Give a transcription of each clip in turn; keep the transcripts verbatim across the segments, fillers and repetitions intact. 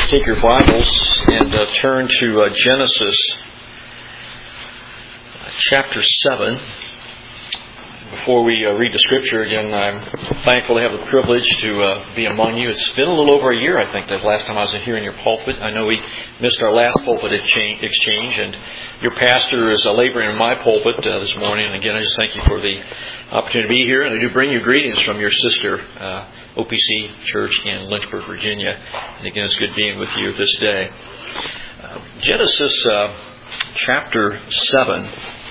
Take your Bibles and uh, turn to uh, Genesis chapter seven. Before we uh, read the Scripture again, I'm thankful to have the privilege to uh, be among you. It's been a little over a year, I think, the last time I was here in your pulpit. I know we missed our last pulpit exchange, and your pastor is uh, laboring in my pulpit uh, this morning. And again, I just thank you for the opportunity to be here. And I do bring you greetings from your sister, uh, O P C Church in Lynchburg, Virginia. And again, it's good being with you this day. Uh, Genesis uh, chapter seven.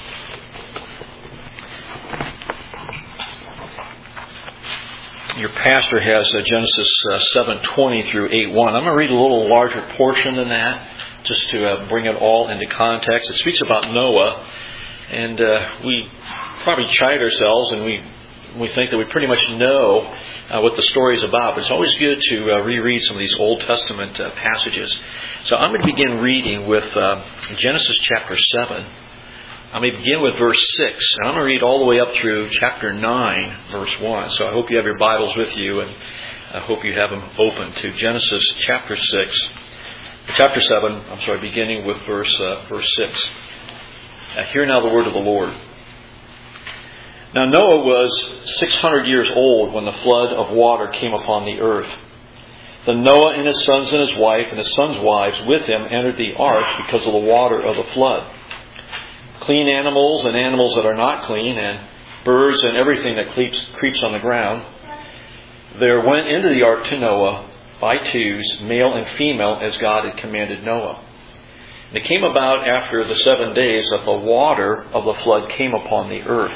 Your pastor has uh, Genesis uh, seven twenty through eight one. I'm going to read a little larger portion than that, just to uh, bring it all into context. It speaks about Noah, and uh, we probably chide ourselves, and we we think that we pretty much know uh, what the story is about. But it's always good to uh, reread some of these Old Testament uh, passages. So I'm going to begin reading with uh, Genesis chapter seven. I'm going to begin with verse six, and I'm going to read all the way up through chapter nine, verse one. So I hope you have your Bibles with you, and I hope you have them open to Genesis chapter six, chapter seven. I'm sorry, beginning with verse uh, verse six. Now, hear now the word of the Lord. Now Noah was six hundred years old when the flood of water came upon the earth. Then Noah and his sons and his wife and his sons' wives with him entered the ark because of the water of the flood. Clean animals and animals that are not clean, and birds and everything that creeps, creeps on the ground, there went into the ark to Noah by twos, male and female, as God had commanded Noah. And it came about after the seven days that the water of the flood came upon the earth.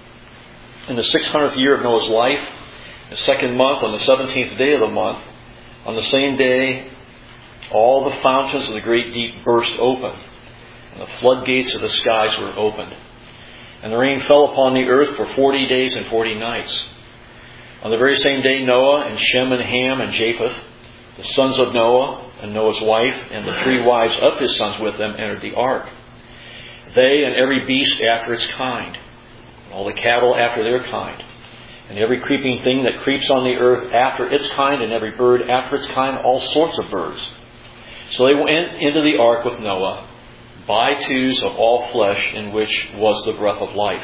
In the six hundredth year of Noah's life, the second month, on the seventeenth day of the month, on the same day, all the fountains of the great deep burst open, and the floodgates of the skies were opened. And the rain fell upon the earth for forty days and forty nights. On the very same day, Noah and Shem and Ham and Japheth, the sons of Noah, and Noah's wife, and the three wives of his sons with them, entered the ark. They and every beast after its kind, and all the cattle after their kind, and every creeping thing that creeps on the earth after its kind, and every bird after its kind, all sorts of birds. So they went into the ark with Noah, by twos of all flesh, in which was the breath of life.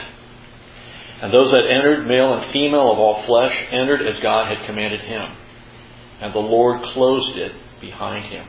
And those that entered, male and female of all flesh, entered as God had commanded him. And the Lord closed it behind him.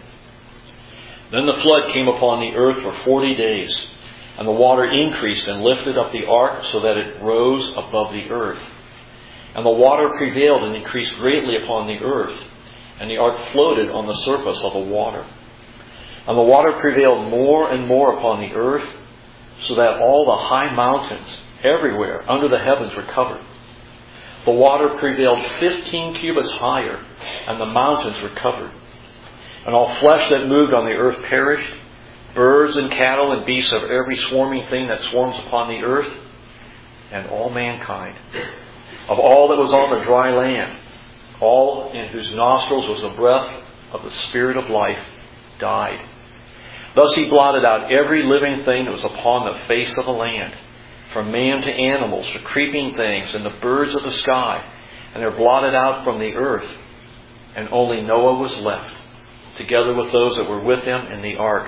Then the flood came upon the earth for forty days, and the water increased and lifted up the ark so that it rose above the earth. And the water prevailed and increased greatly upon the earth, and the ark floated on the surface of the water. And the water prevailed more and more upon the earth, so that all the high mountains everywhere under the heavens were covered. The water prevailed fifteen cubits higher, and the mountains were covered. And all flesh that moved on the earth perished, birds and cattle and beasts of every swarming thing that swarms upon the earth, and all mankind, of all that was on the dry land, all in whose nostrils was the breath of the Spirit of life, died. Thus he blotted out every living thing that was upon the face of the land, from man to animals, to creeping things, and the birds of the sky, and they're blotted out from the earth. And only Noah was left, together with those that were with him in the ark.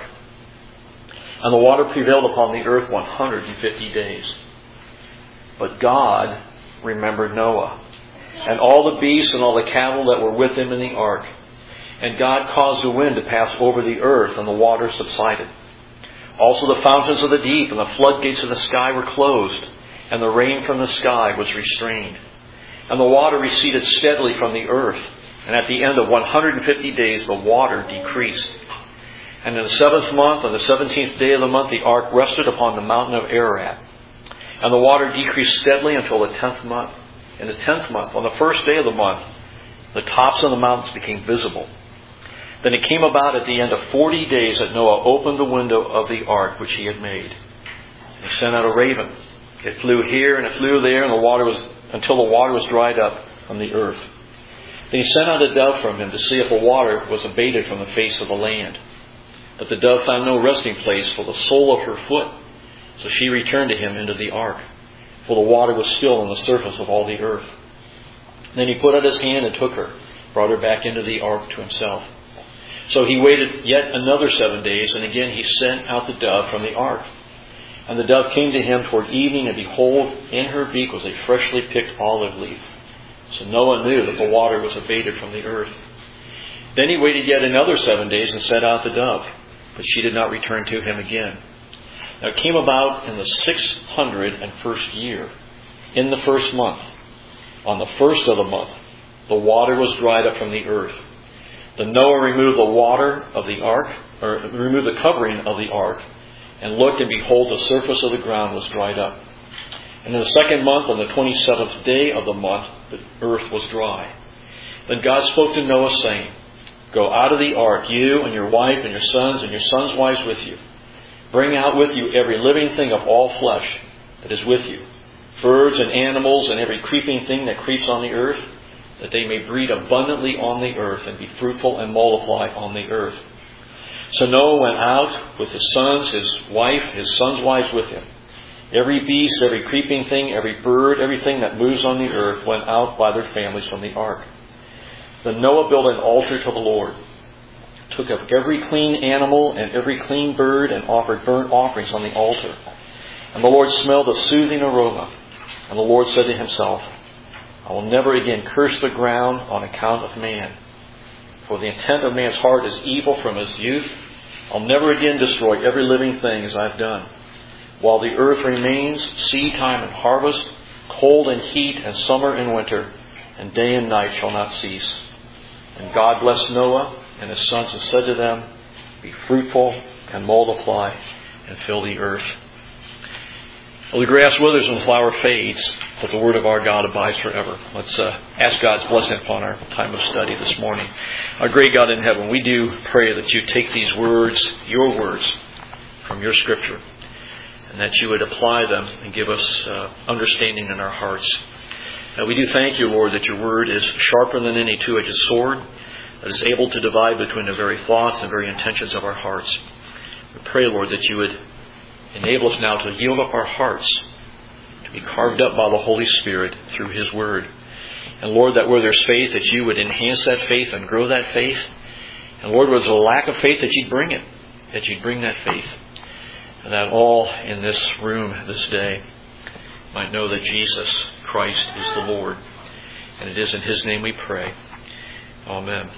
And the water prevailed upon the earth one hundred and fifty days. But God remembered Noah, and all the beasts and all the cattle that were with him in the ark. And God caused the wind to pass over the earth, and the water subsided. Also the fountains of the deep and the floodgates of the sky were closed, and the rain from the sky was restrained. And the water receded steadily from the earth, and at the end of one hundred and fifty days the water decreased. And in the seventh month, on the seventeenth day of the month, the ark rested upon the mountain of Ararat. And the water decreased steadily until the tenth month. In the tenth month, on the first day of the month, the tops of the mountains became visible. Then it came about at the end of forty days that Noah opened the window of the ark which he had made. He sent out a raven. It flew here and it flew there, and the water was until the water was dried up from the earth. Then he sent out a dove from him to see if the water was abated from the face of the land. But the dove found no resting place for the sole of her foot. So she returned to him into the ark, for the water was still on the surface of all the earth. Then he put out his hand and took her, brought her back into the ark to himself. So he waited yet another seven days, and again he sent out the dove from the ark. And the dove came to him toward evening, and behold, in her beak was a freshly picked olive leaf. So Noah knew that the water was abated from the earth. Then he waited yet another seven days and sent out the dove, but she did not return to him again. Now it came about in the six hundred and first year, in the first month, on the first of the month, the water was dried up from the earth. Then Noah removed the water of the ark, or removed the covering of the ark, and looked, and behold, the surface of the ground was dried up. And in the second month, on the twenty-seventh day of the month, the earth was dry. Then God spoke to Noah, saying, Go out of the ark, you and your wife and your sons and your sons' wives with you. Bring out with you every living thing of all flesh that is with you, birds and animals and every creeping thing that creeps on the earth, that they may breed abundantly on the earth and be fruitful and multiply on the earth. So Noah went out with his sons, his wife, his sons' wives with him. Every beast, every creeping thing, every bird, everything that moves on the earth went out by their families from the ark. Then Noah built an altar to the Lord, took up every clean animal and every clean bird, and offered burnt offerings on the altar. And the Lord smelled a soothing aroma. And the Lord said to himself, I will never again curse the ground on account of man. For the intent of man's heart is evil from his youth. I'll never again destroy every living thing as I've done. While the earth remains, seed time and harvest, cold and heat, and summer and winter, and day and night shall not cease. And God blessed Noah and his sons and said to them, Be fruitful and multiply and fill the earth. Well, the grass withers and the flower fades, but the word of our God abides forever. Let's uh, ask God's blessing upon our time of study this morning. Our great God in heaven, we do pray that you take these words, your words, from your Scripture, and that you would apply them and give us uh, understanding in our hearts. Uh, we do thank you, Lord, that your word is sharper than any two-edged sword, that is able to divide between the very thoughts and very intentions of our hearts. We pray, Lord, that you would enable us now to yield up our hearts, to be carved up by the Holy Spirit through His Word. And Lord, that where there's faith, that you would enhance that faith and grow that faith. And Lord, where there's a lack of faith, that you'd bring it, that you'd bring that faith. And that all in this room this day might know that Jesus Christ is the Lord. And it is in His name we pray. Amen.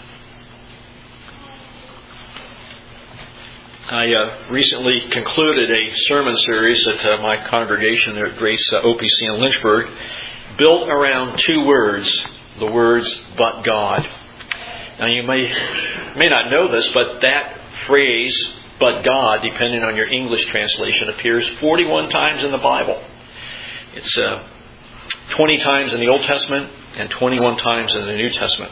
I uh, recently concluded a sermon series at uh, my congregation there at Grace uh, O P C in Lynchburg, built around two words, the words, but God. Now you may may not know this, but that phrase, but God, depending on your English translation, appears forty-one times in the Bible. It's uh, twenty times in the Old Testament and twenty-one times in the New Testament.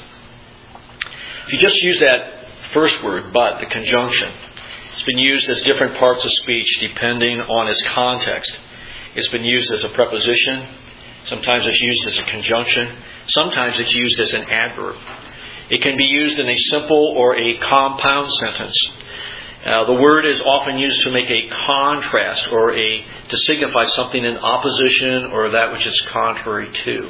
If you just use that first word, but, the conjunction, it's been used as different parts of speech depending on its context. It's been used as a preposition. Sometimes it's used as a conjunction. Sometimes it's used as an adverb. It can be used in a simple or a compound sentence. Uh, the word is often used to make a contrast or a to signify something in opposition or that which is contrary to.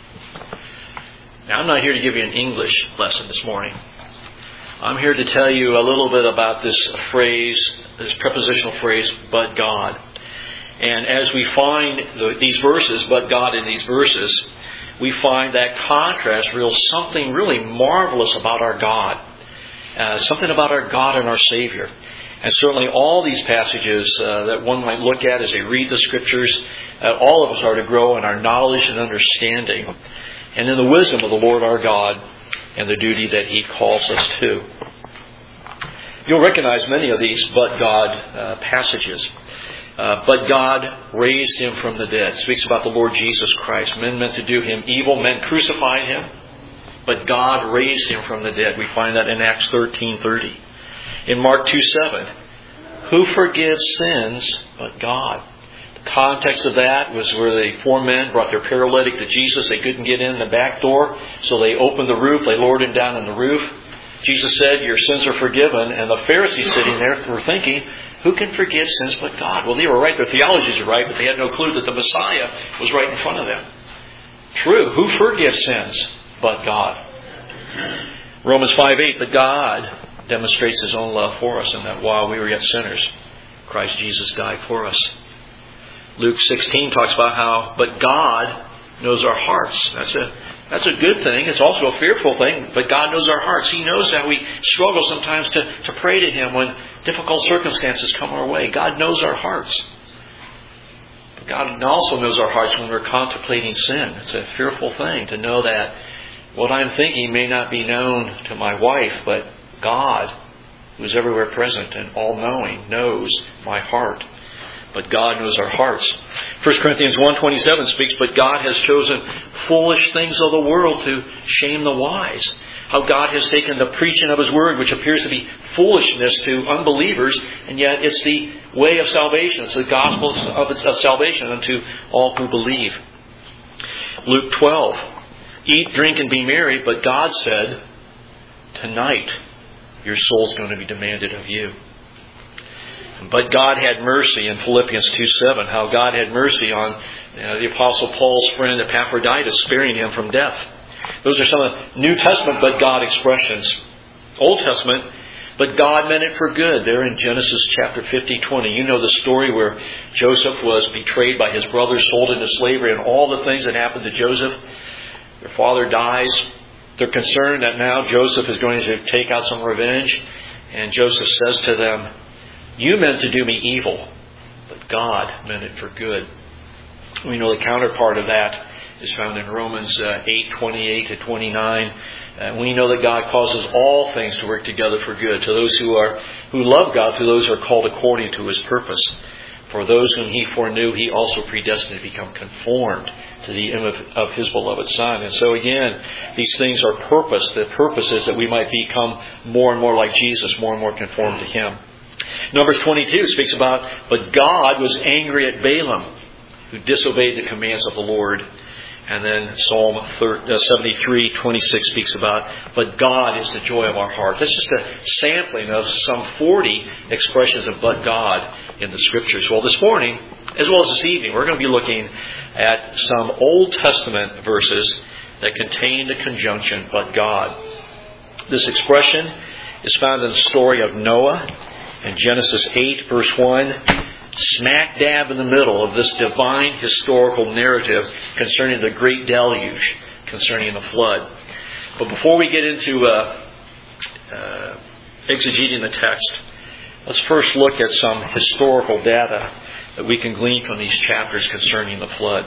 Now, I'm not here to give you an English lesson this morning. I'm here to tell you a little bit about this phrase, this prepositional phrase, but God. And as we find the, these verses, but God in these verses, we find that contrast reveals something really marvelous about our God. Uh, something about our God and our Savior. And certainly all these passages uh, that one might look at as they read the Scriptures, uh, all of us are to grow in our knowledge and understanding and in the wisdom of the Lord our God and the duty that He calls us to. You'll recognize many of these but God uh, passages. Uh, but God raised Him from the dead. It speaks about the Lord Jesus Christ. Men meant to do Him evil. Men crucified Him. But God raised Him from the dead. We find that in Acts thirteen thirty. In Mark two seven, who forgives sins but God? The context of that was where the four men brought their paralytic to Jesus. They couldn't get in the back door, so they opened the roof. They lowered him down on the roof. Jesus said, your sins are forgiven. And the Pharisees sitting there were thinking, who can forgive sins but God? Well, they were right. Their theologies are right, but they had no clue that the Messiah was right in front of them. True. Who forgives sins but God? Romans five eight, but God demonstrates His own love for us, and that while we were yet sinners, Christ Jesus died for us. Luke sixteen talks about how, but God knows our hearts. That's a that's a good thing. It's also a fearful thing, but God knows our hearts. He knows that we struggle sometimes to, to pray to Him when difficult circumstances come our way. God knows our hearts. But God also knows our hearts when we're contemplating sin. It's a fearful thing to know that what I'm thinking may not be known to my wife, but God, who is everywhere present and all-knowing, knows my heart. But God knows our hearts. First Corinthians one twenty-seven speaks, but God has chosen foolish things of the world to shame the wise. How God has taken the preaching of His Word, which appears to be foolishness to unbelievers, and yet it's the way of salvation. It's the gospel of, of salvation unto all who believe. Luke twelve, eat, drink, and be merry, but God said, tonight your soul's going to be demanded of you. But God had mercy in Philippians two seven, how God had mercy on you know, the Apostle Paul's friend Epaphroditus, sparing him from death. Those are some of the New Testament but God expressions. Old Testament, but God meant it for good. There in Genesis chapter fifty twenty. You know the story where Joseph was betrayed by his brothers, sold into slavery, and all the things that happened to Joseph. Their father dies. They're concerned that now Joseph is going to take out some revenge. And Joseph says to them, you meant to do me evil, but God meant it for good. We know the counterpart of that is found in Romans uh, eight twenty-eight to twenty-nine. Uh, we know that God causes all things to work together for good to those who are who love God, to those who are called according to His purpose. For those whom He foreknew, He also predestined to become conformed to the image of His beloved Son. And so again, these things are purpose. The purpose is that we might become more and more like Jesus, more and more conformed to Him. Numbers twenty-two speaks about, but God was angry at Balaam, who disobeyed the commands of the Lord. And then Psalm seventy-three twenty-six speaks about, but God is the joy of our heart. That's just a sampling of some forty expressions of but God in the Scriptures. Well, this morning, as well as this evening, we're going to be looking at some Old Testament verses that contain the conjunction, but God. This expression is found in the story of Noah in Genesis eight, verse one, smack dab in the middle of this divine historical narrative concerning the great deluge, concerning the flood. But before we get into uh, uh, exegeting the text, let's first look at some historical data that we can glean from these chapters concerning the flood.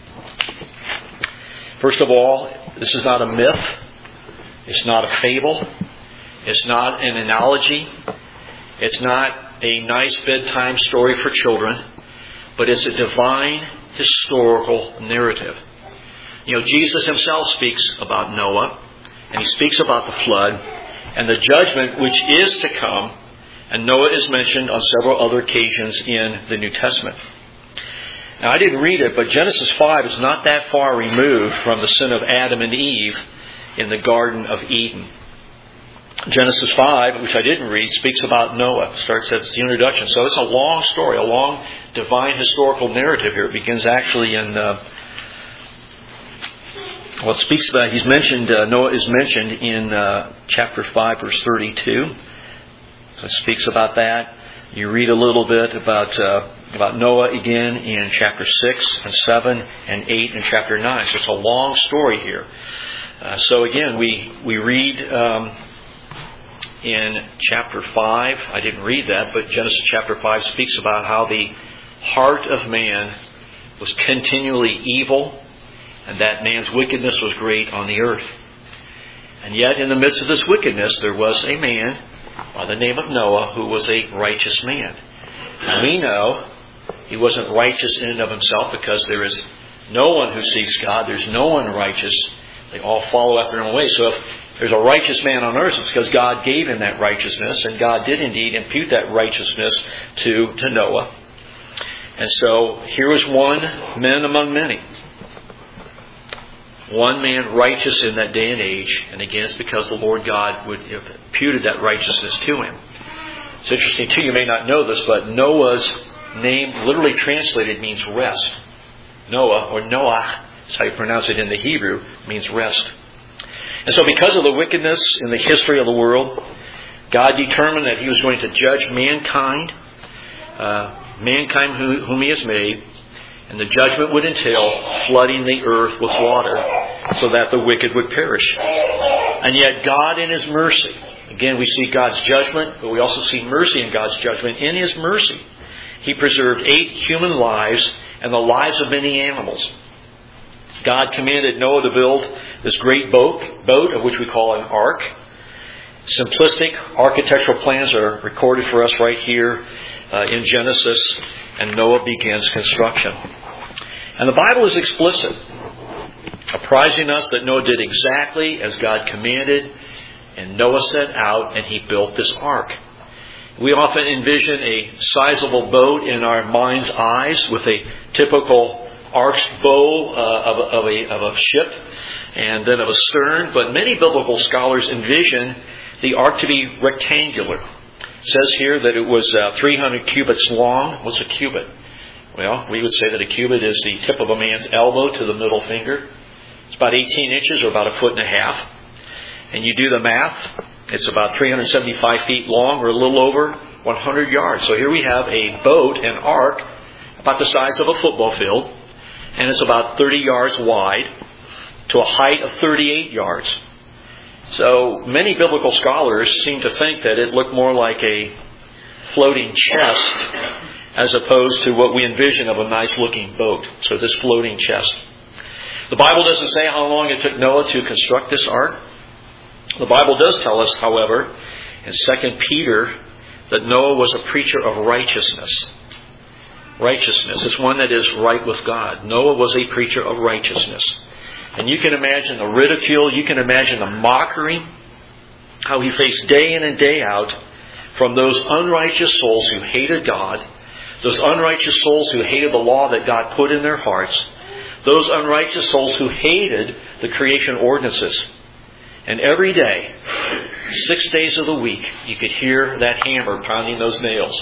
First of all, this is not a myth. It's not a fable. It's not an analogy. It's not a nice bedtime story for children, but it's a divine historical narrative. You know, Jesus Himself speaks about Noah, and He speaks about the flood, and the judgment which is to come, and Noah is mentioned on several other occasions in the New Testament. Now, I didn't read it, but Genesis five is not that far removed from the sin of Adam and Eve in the Garden of Eden. Genesis five, which I didn't read, speaks about Noah. It starts as the introduction. So it's a long story, a long divine historical narrative here. It begins actually in, uh, well, it speaks about, he's mentioned, uh, Noah is mentioned in uh, chapter five, verse thirty-two. So it speaks about that. You read a little bit about uh, about Noah again in chapter six and seven and eight and chapter nine. So it's a long story here. Uh, so again, we, we read... Um, In chapter five, I didn't read that, but Genesis chapter five speaks about how the heart of man was continually evil, and that man's wickedness was great on the earth. And yet, in the midst of this wickedness, there was a man by the name of Noah who was a righteous man. And we know he wasn't righteous in and of himself, because there is no one who seeks God. There's no one righteous. They all follow after their own way. So if there's a righteous man on earth, it's because God gave him that righteousness, and God did indeed impute that righteousness to, to Noah. And so here was one man among many. One man righteous in that day and age, and again it's because the Lord God would have imputed that righteousness to him. It's interesting too, you may not know this, but Noah's name literally translated means rest. Noah, or Noah, that's how you pronounce it in the Hebrew, means rest. And so because of the wickedness in the history of the world, God determined that He was going to judge mankind, uh, mankind who, whom He has made, and the judgment would entail flooding the earth with water so that the wicked would perish. And yet God in His mercy, again we see God's judgment, but we also see mercy in God's judgment. In His mercy, He preserved eight human lives and the lives of many animals. God commanded Noah to build this great boat, boat of which we call an ark. Simplistic architectural plans are recorded for us right here uh, in Genesis, and Noah begins construction. And the Bible is explicit, apprising us that Noah did exactly as God commanded, and Noah set out and he built this ark. We often envision a sizable boat in our mind's eyes with a typical ark's bow uh, of, of, a, of a ship and then of a stern, but many biblical scholars envision the ark to be rectangular. It says here that it was uh, three hundred cubits long. What's a cubit? Well, we would say that a cubit is the tip of a man's elbow to the middle finger. It's about eighteen inches or about a foot and a half. And you do the math, it's about three hundred seventy-five feet long or a little over one hundred yards. So here we have a boat, an ark, about the size of a football field, and it's about thirty yards wide to a height of thirty-eight yards. So many biblical scholars seem to think that it looked more like a floating chest as opposed to what we envision of a nice looking boat. So this floating chest. The Bible doesn't say how long it took Noah to construct this ark. The Bible does tell us, however, in Second Peter, that Noah was a preacher of righteousness. Righteousness is one that is right with God. Noah was a preacher of righteousness. And you can imagine the ridicule, you can imagine the mockery, how he faced day in and day out from those unrighteous souls who hated God, those unrighteous souls who hated the law that God put in their hearts, those unrighteous souls who hated the creation ordinances. And every day, six days of the week, you could hear that hammer pounding those nails.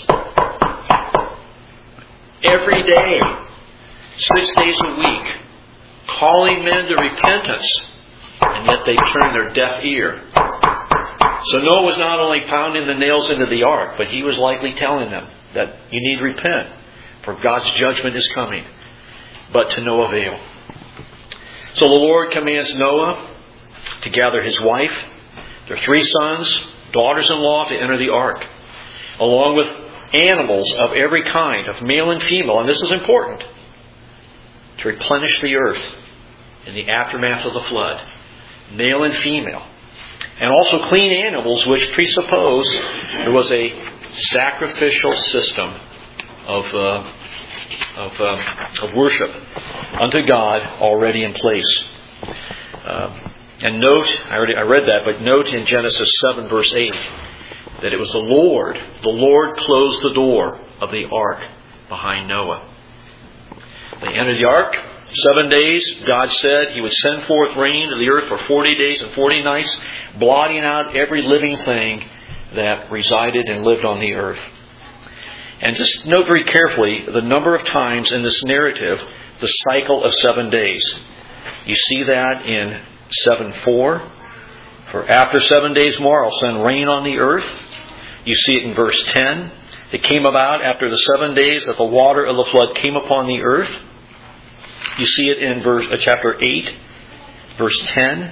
Every day, six days a week, calling men to repentance, and yet they turned their deaf ear. So Noah was not only pounding the nails into the ark, but he was likely telling them that you need to repent, for God's judgment is coming, but to no avail. So the Lord commands Noah to gather his wife, their three sons, daughters-in-law to enter the ark, along with animals of every kind, of male and female, and this is important, to replenish the earth in the aftermath of the flood, male and female. And also clean animals, which presuppose there was a sacrificial system of uh, of, uh, of worship unto God already in place. Uh, and note, I already I read that, but note in Genesis seven verse eight that it was the Lord, the Lord closed the door of the ark behind Noah. They entered the ark. Seven days, God said He would send forth rain to the earth for forty days and forty nights, blotting out every living thing that resided and lived on the earth. And just note very carefully the number of times in this narrative, the cycle of seven days. You see that in seven four. For after seven days more, I'll send rain on the earth. You see it in verse ten. It came about after the seven days that the water of the flood came upon the earth. You see it in verse uh, chapter eight, verse ten.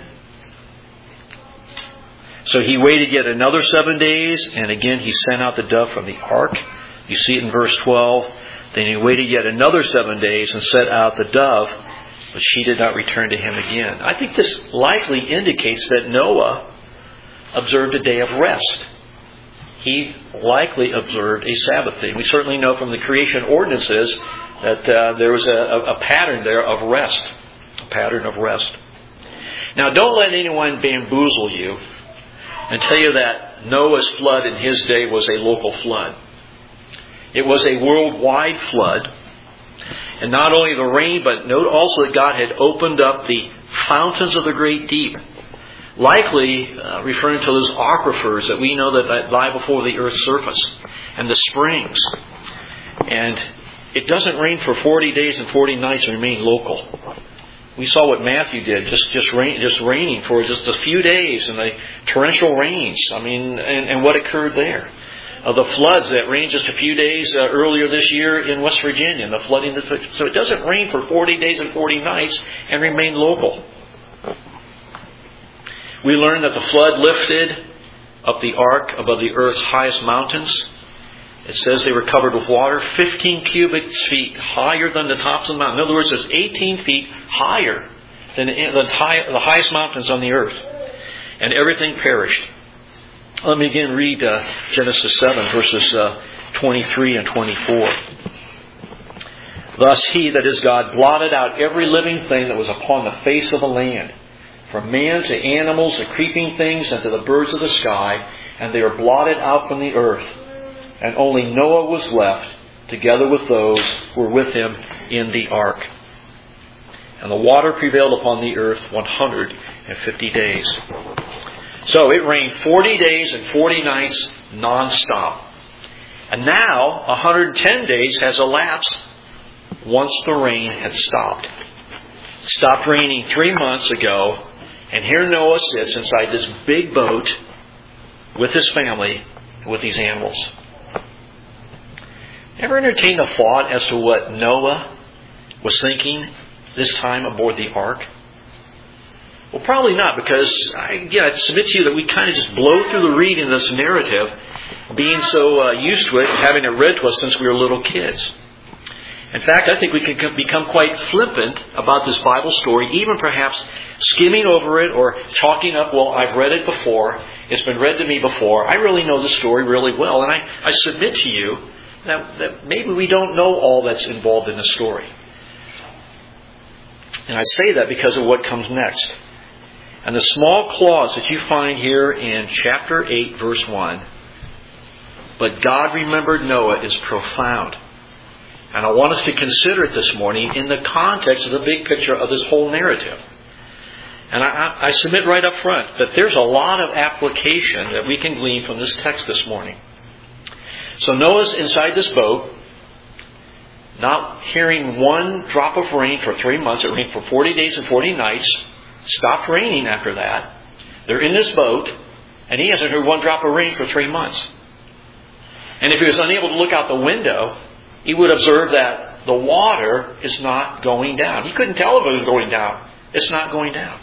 So He waited yet another seven days, and again He sent out the dove from the ark. You see it in verse twelve. Then He waited yet another seven days and sent out the dove, but she did not return to Him again. I think this likely indicates that Noah observed a day of rest. He likely observed a Sabbath day. We certainly know from the creation ordinances that uh, there was a, a pattern there of rest. A pattern of rest. Now, don't let anyone bamboozle you and tell you that Noah's flood in his day was a local flood. It was a worldwide flood. And not only the rain, but note also that God had opened up the fountains of the great deep. Likely uh, referring to those aquifers that we know that lie before the earth's surface. And the springs. And it doesn't rain for forty days and forty nights and remain local. We saw what Matthew did, just just rain, just raining for just a few days, and the torrential rains. I mean, and, and what occurred there? Uh, the floods that rained just a few days uh, earlier this year in West Virginia, and the flooding. That, so it doesn't rain for forty days and forty nights and remain local. We learned that the flood lifted up the ark above the earth's highest mountains. It says they were covered with water, fifteen cubic feet higher than the tops of the mountain. In other words, it's eighteen feet higher than the highest mountains on the earth. And everything perished. Let me again read uh, Genesis seven, verses uh, twenty-three and twenty-four. Thus he, that is God, blotted out every living thing that was upon the face of the land, from man to animals, the creeping things, and to the birds of the sky, and they were blotted out from the earth. And only Noah was left, together with those who were with him in the ark. And the water prevailed upon the earth one hundred fifty days. So it rained forty days and forty nights non-stop. And now one hundred ten days has elapsed once the rain had stopped. It stopped raining three months ago, and here Noah sits inside this big boat with his family, with these animals. Ever entertained the thought as to what Noah was thinking this time aboard the ark? Well, probably not, because I, again, I submit to you that we kind of just blow through the reading of this narrative, being so uh, used to it, having it read to us since we were little kids. In fact, I think we can become quite flippant about this Bible story, even perhaps skimming over it or chalking up, well, I've read it before, it's been read to me before, I really know the story really well, and I, I submit to you that, that maybe we don't know all that's involved in the story. And I say that because of what comes next. And the small clause that you find here in chapter eight, verse one, but God remembered Noah, is profound. And I want us to consider it this morning in the context of the big picture of this whole narrative. And I, I submit right up front that there's a lot of application that we can glean from this text this morning. So Noah's inside this boat, not hearing one drop of rain for three months. It rained for forty days and forty nights. Stopped raining after that. They're in this boat, and he hasn't heard one drop of rain for three months. And if he was unable to look out the window, he would observe that the water is not going down. He couldn't tell if it was going down. It's not going down.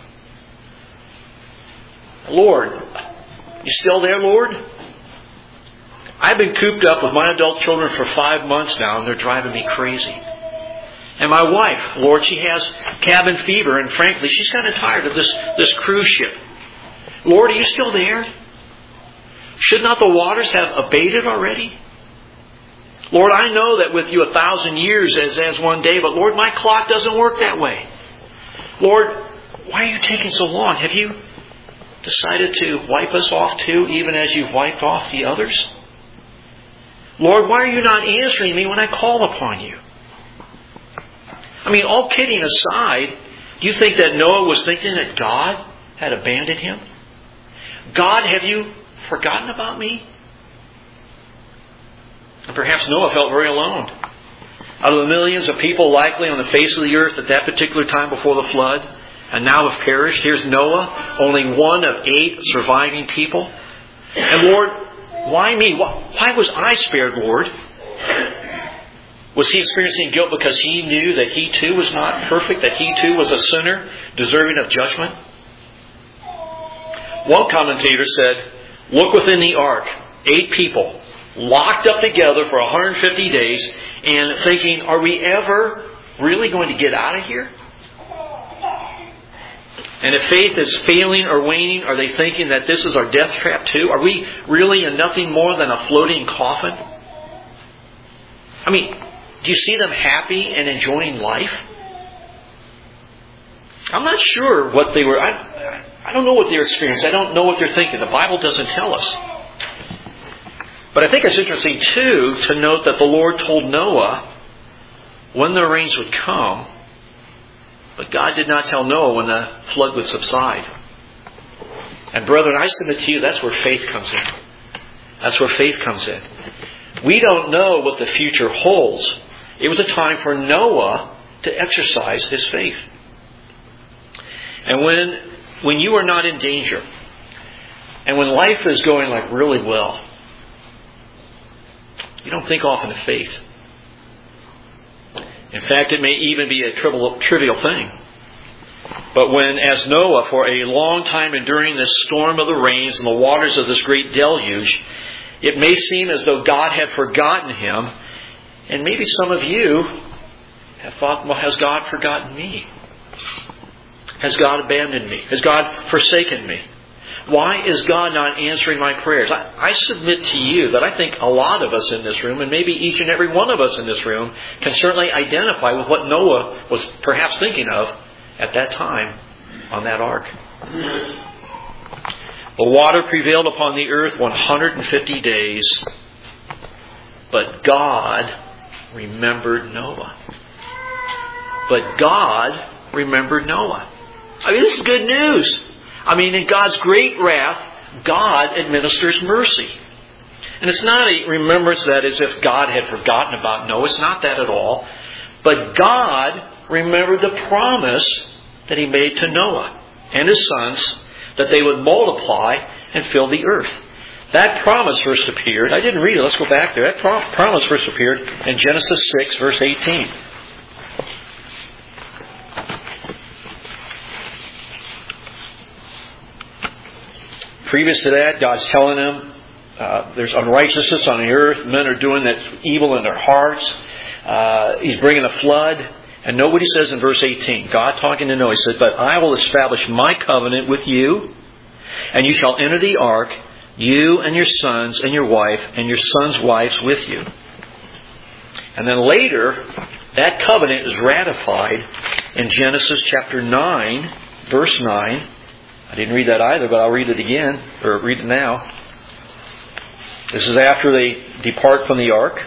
Lord, you still there, Lord? I've been cooped up with my adult children for five months now, and they're driving me crazy. And my wife, Lord, she has cabin fever, and frankly, she's kind of tired of this, this cruise ship. Lord, are you still there? Should not the waters have abated already? Lord, I know that with you a thousand years is as one day, but Lord, my clock doesn't work that way. Lord, why are you taking so long? Have you decided to wipe us off too, even as you've wiped off the others? Lord, why are you not answering me when I call upon you? I mean, all kidding aside, do you think that Noah was thinking that God had abandoned him? God, have you forgotten about me? And perhaps Noah felt very alone. Out of the millions of people likely on the face of the earth at that particular time before the flood, and now have perished, here's Noah, only one of eight surviving people. And Lord, why me? Why was I spared, Lord? Was he experiencing guilt because he knew that he too was not perfect, that he too was a sinner, deserving of judgment? One commentator said, look within the ark, eight people, locked up together for one hundred fifty days, and thinking, are we ever really going to get out of here? And if faith is failing or waning, are they thinking that this is our death trap too? Are we really in nothing more than a floating coffin? I mean, do you see them happy and enjoying life? I'm not sure what they were. I, I don't know what they're experiencing. I don't know what they're thinking. The Bible doesn't tell us. But I think it's interesting, too, to note that the Lord told Noah when the rains would come, but God did not tell Noah when the flood would subside. And brethren, I submit to you, that's where faith comes in. That's where faith comes in. We don't know what the future holds. It was a time for Noah to exercise his faith. And when when you are not in danger, and when life is going like really well, you don't think often of faith. In fact, it may even be a trivial, trivial thing. But when, as Noah, for a long time enduring this storm of the rains and the waters of this great deluge, it may seem as though God had forgotten him. And maybe some of you have thought, well, has God forgotten me? Has God abandoned me? Has God forsaken me? Why is God not answering my prayers? I, I submit to you that I think a lot of us in this room, and maybe each and every one of us in this room, can certainly identify with what Noah was perhaps thinking of at that time on that ark. The water prevailed upon the earth one hundred fifty days, but God remembered Noah. But God remembered Noah. I mean, this is good news. I mean, in God's great wrath, God administers mercy. And it's not a remembrance that as if God had forgotten about Noah. It's not that at all. But God remembered the promise that He made to Noah and his sons that they would multiply and fill the earth. That promise first appeared. I didn't read it. Let's go back there. That promise first appeared in Genesis six, verse eighteen. Previous to that, God's telling them uh, there's unrighteousness on the earth. Men are doing that evil in their hearts. Uh, he's bringing a flood. And note what He says in verse eighteen. God talking to Noah, He said, "But I will establish my covenant with you, and you shall enter the ark, you and your sons and your wife and your sons' wives with you." And then later, that covenant is ratified in Genesis chapter nine, verse nine. I didn't read that either, but I'll read it again, or read it now. This is after they depart from the ark.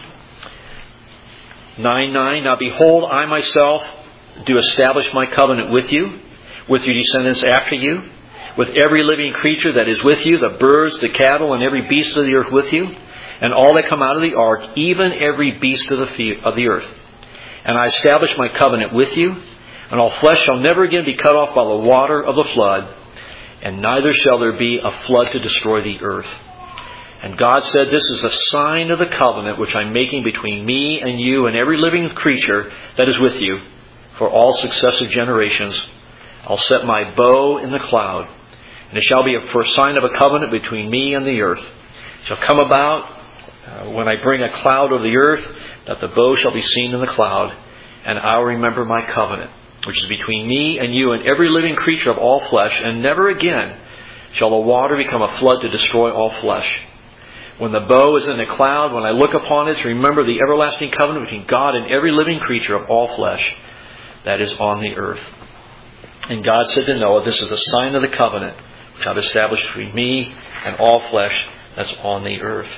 nine nine. "Now behold, I myself do establish my covenant with you, with your descendants after you, with every living creature that is with you, the birds, the cattle, and every beast of the earth with you, and all that come out of the ark, even every beast of the field, of the earth. And I establish my covenant with you, and all flesh shall never again be cut off by the water of the flood, and neither shall there be a flood to destroy the earth. And God said, this is a sign of the covenant which I'm making between me and you and every living creature that is with you for all successive generations. I'll set my bow in the cloud, and it shall be for a sign of a covenant between me and the earth. It shall come about uh, when I bring a cloud over the earth, that the bow shall be seen in the cloud, and I'll remember my covenant, which is between me and you and every living creature of all flesh, and never again shall the water become a flood to destroy all flesh. When the bow is in the cloud, when I look upon it, to remember the everlasting covenant between God and every living creature of all flesh that is on the earth. And God said to Noah, this is the sign of the covenant which I've established between me and all flesh that's on the earth.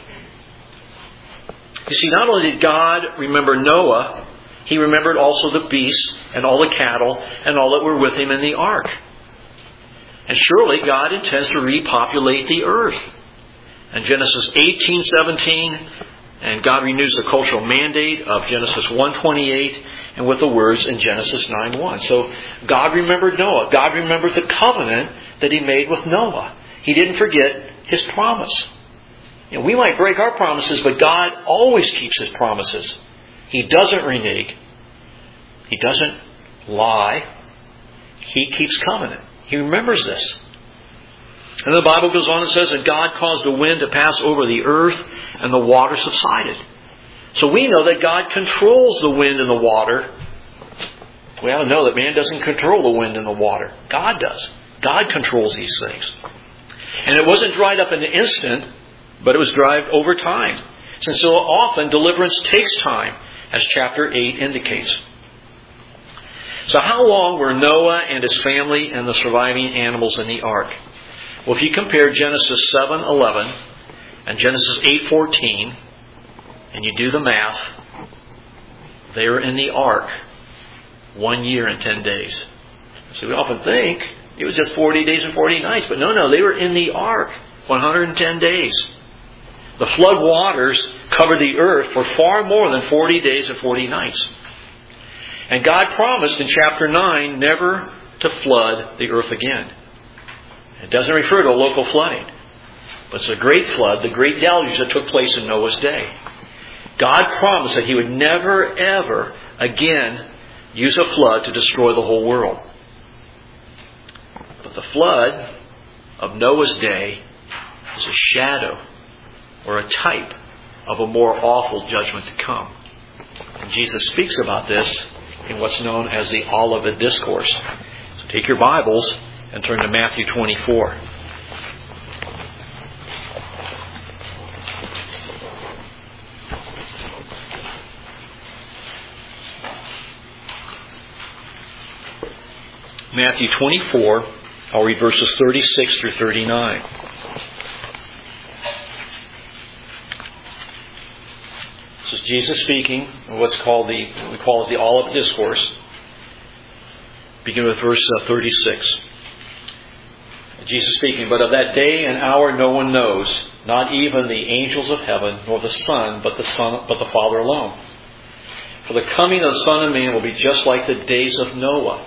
You see, not only did God remember Noah, He remembered also the beasts and all the cattle and all that were with him in the ark. And surely God intends to repopulate the earth. In Genesis eighteen seventeen, and God renews the cultural mandate of Genesis one twenty-eight, and with the words in Genesis nine one. So God remembered Noah. God remembered the covenant that He made with Noah. He didn't forget His promise. You know, we might break our promises, but God always keeps His promises. He doesn't renege. He doesn't lie. He keeps covenant. He remembers this. And the Bible goes on and says, and God caused a wind to pass over the earth, and the water subsided. So we know that God controls the wind and the water. We ought to know that man doesn't control the wind and the water. God does. God controls these things. And it wasn't dried up in an instant, but it was dried over time. Since so often deliverance takes time, as chapter eight indicates. So how long were Noah and his family and the surviving animals in the ark? Well, if you compare Genesis seven eleven and Genesis eight fourteen, and you do the math, they were in the ark one year and ten days. So we often think it was just forty days and forty nights, but no, no, they were in the ark one hundred ten days. The flood waters covered the earth for far more than forty days and forty nights. And God promised in chapter nine never to flood the earth again. It doesn't refer to a local flooding, but it's a great flood, the great deluge that took place in Noah's day. God promised that He would never, ever again use a flood to destroy the whole world. But the flood of Noah's day is a shadow or a type of a more awful judgment to come. And Jesus speaks about this in what's known as the Olivet Discourse. So take your Bibles and turn to Matthew twenty-four. Matthew twenty-four, I'll read verses thirty-six through thirty-nine. This is Jesus speaking in what's called the, we call it the Olivet Discourse. Begin with verse thirty-six. Jesus speaking, "But of that day and hour no one knows, not even the angels of heaven, nor the Son, but the Son, but the Father alone. For the coming of the Son of Man will be just like the days of Noah."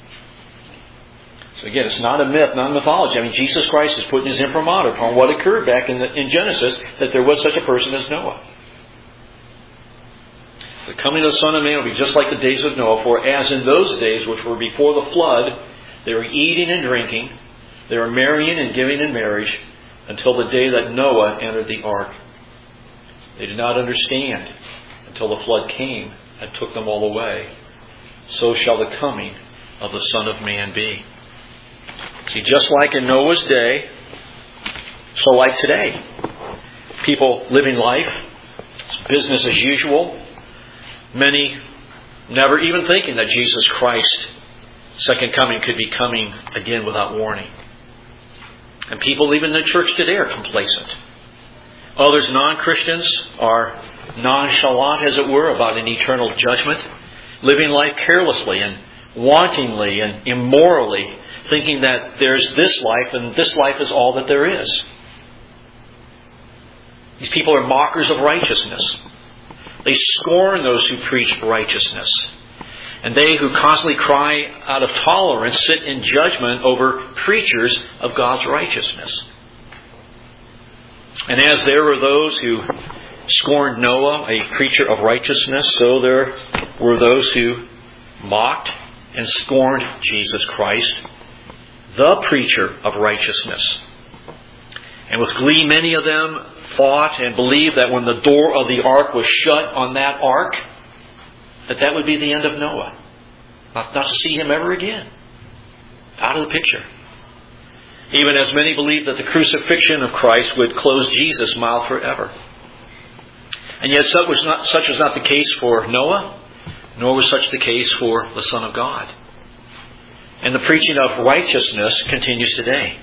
So again, it's not a myth, not a mythology. I mean, Jesus Christ is putting His imprimatur upon what occurred back in, the, in Genesis, that there was such a person as Noah. The coming of the Son of Man will be just like the days of Noah, for as in those days which were before the flood, they were eating and drinking, they were marrying and giving in marriage, until the day that Noah entered the ark. They did not understand until the flood came and took them all away. So shall the coming of the Son of Man be. See, just like in Noah's day, so like today. People living life, it's business as usual. Many never even thinking that Jesus Christ's second coming could be coming again without warning. And people even in the church today are complacent. Others, non-Christians, are nonchalant, as it were, about an eternal judgment, living life carelessly and wantingly and immorally, thinking that there's this life and this life is all that there is. These people are mockers of righteousness. They scorn those who preach righteousness. And they who constantly cry out of tolerance sit in judgment over preachers of God's righteousness. And as there were those who scorned Noah, a preacher of righteousness, so there were those who mocked and scorned Jesus Christ, the preacher of righteousness. And with glee, many of them thought and believed that when the door of the ark was shut on that ark, that that would be the end of Noah. Not, not to see him ever again. Out of the picture. Even as many believed that the crucifixion of Christ would close Jesus' mouth forever. And yet such was not, such was not the case for Noah, nor was such the case for the Son of God. And the preaching of righteousness continues today.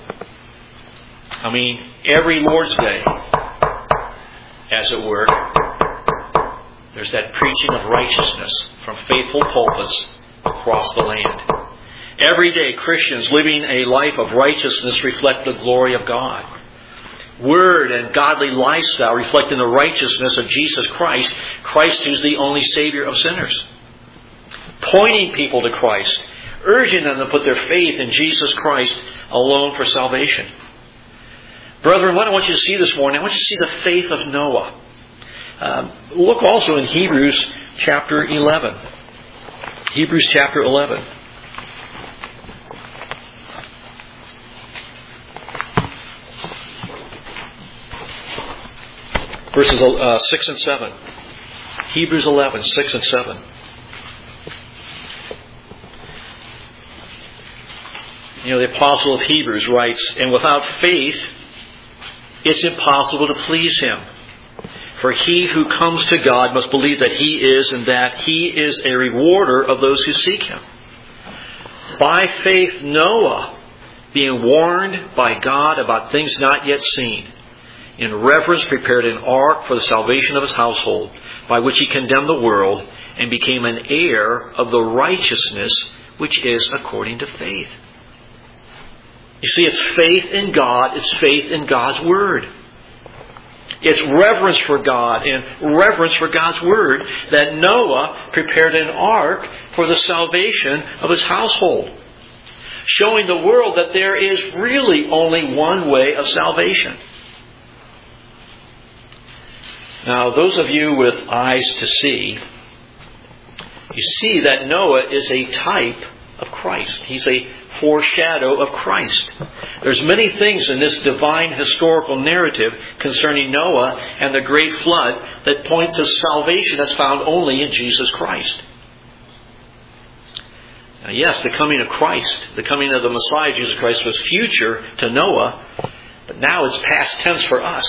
I mean, every Lord's Day, as it were, there's that preaching of righteousness from faithful pulpits across the land. Every day, Christians living a life of righteousness reflect the glory of God. Word and godly lifestyle reflecting the righteousness of Jesus Christ, Christ who's the only Savior of sinners. Pointing people to Christ, urging them to put their faith in Jesus Christ alone for salvation. Brethren, what I want you to see this morning, I want you to see the faith of Noah. Um, look also in Hebrews chapter eleven. Hebrews chapter eleven. Verses uh, six and seven. Hebrews eleven, six and seven. You know, the apostle of Hebrews writes, "And without faith, it's impossible to please Him. For he who comes to God must believe that He is, and that He is a rewarder of those who seek Him. By faith, Noah, being warned by God about things not yet seen, in reverence prepared an ark for the salvation of his household, by which he condemned the world, and became an heir of the righteousness which is according to faith." You see, it's faith in God, it's faith in God's Word. It's reverence for God and reverence for God's Word that Noah prepared an ark for the salvation of his household. showing the world that there is really only one way of salvation. Now, those of you with eyes to see, you see that Noah is a type of Christ. He's a foreshadow of Christ. There's many things in this divine historical narrative concerning Noah and the great flood that point to salvation that's found only in Jesus Christ. Now, yes, the coming of Christ, the coming of the Messiah, Jesus Christ, was future to Noah, but now it's past tense for us.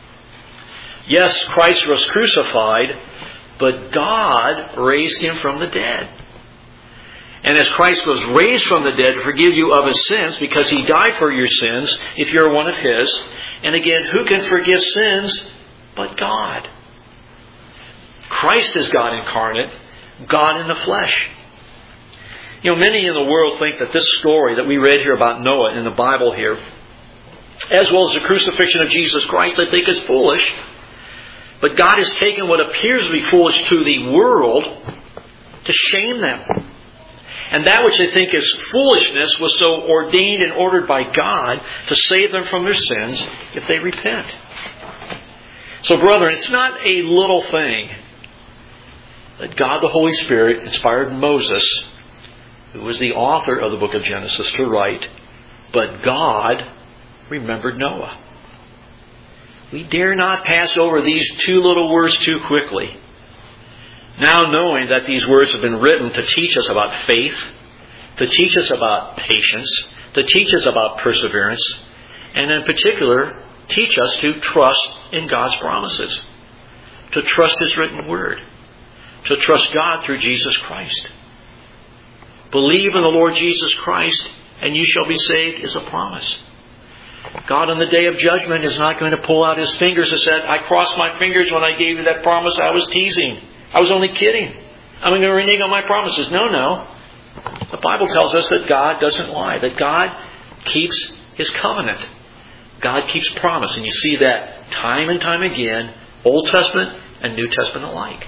Yes, Christ was crucified, but God raised Him from the dead. And as Christ was raised from the dead to forgive you of His sins, because He died for your sins, if you're one of His, and again, who can forgive sins but God? Christ is God incarnate, God in the flesh. You know, many in the world think that this story that we read here about Noah in the Bible here, as well as the crucifixion of Jesus Christ, they think is foolish. But God has taken what appears to be foolish to the world to shame them. And that which they think is foolishness was so ordained and ordered by God to save them from their sins if they repent. So, brethren, it's not a little thing that God the Holy Spirit inspired Moses, who was the author of the book of Genesis, to write, but God remembered Noah. We dare not pass over these two little words too quickly. Now knowing that these words have been written to teach us about faith, to teach us about patience, to teach us about perseverance, and in particular, teach us to trust in God's promises, to trust His written word, to trust God through Jesus Christ. Believe in the Lord Jesus Christ, and you shall be saved is a promise. God on the day of judgment is not going to pull out His fingers and say, I crossed my fingers when I gave you that promise. I was teasing. I was only kidding. I'm going to renege on my promises. No, no. The Bible tells us that God doesn't lie. That God keeps His covenant. God keeps promise. And you see that time and time again, Old Testament and New Testament alike.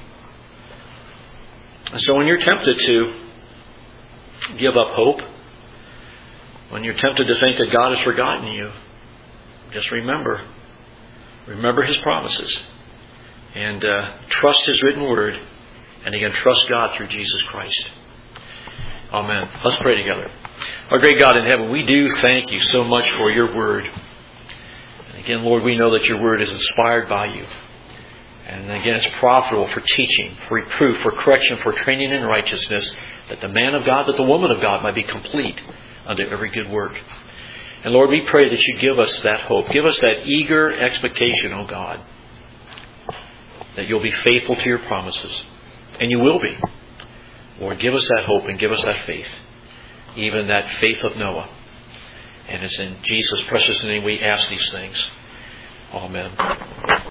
And so when you're tempted to give up hope, when you're tempted to think that God has forgotten you, just remember, remember His promises. And uh, trust His written word. And again, trust God through Jesus Christ. Amen. Let's pray together. Our great God in heaven, we do thank You so much for Your word. And again, Lord, we know that Your word is inspired by You. And again, it's profitable for teaching, for reproof, for correction, for training in righteousness, that the man of God, that the woman of God might be complete unto every good work. And Lord, we pray that You give us that hope. Give us that eager expectation, O God, that You'll be faithful to Your promises. And You will be. Lord, give us that hope and give us that faith. Even that faith of Noah. And it's in Jesus' precious name we ask these things. Amen.